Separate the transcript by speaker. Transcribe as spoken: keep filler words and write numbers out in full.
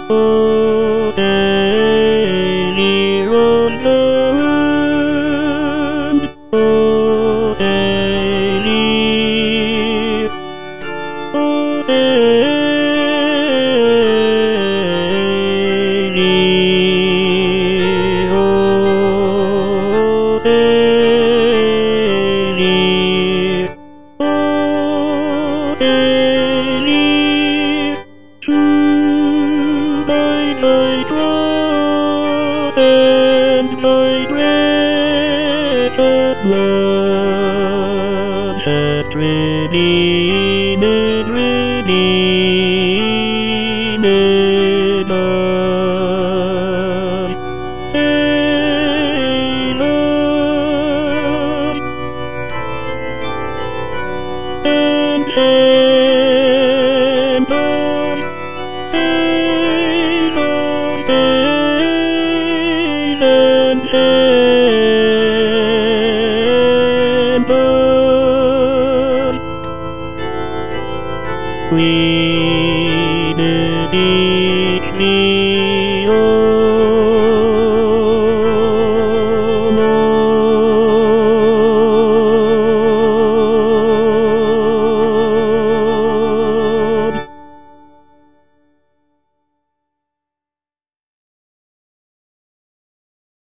Speaker 1: Oh, Sally Roland. Oh, Sally. Oh, Sally. Oh, Sally. Oh, Sally. Through my night rose and my precious blood hast redeemed, redeemed us. Sailors and emperors, sailors, sail and emperors. We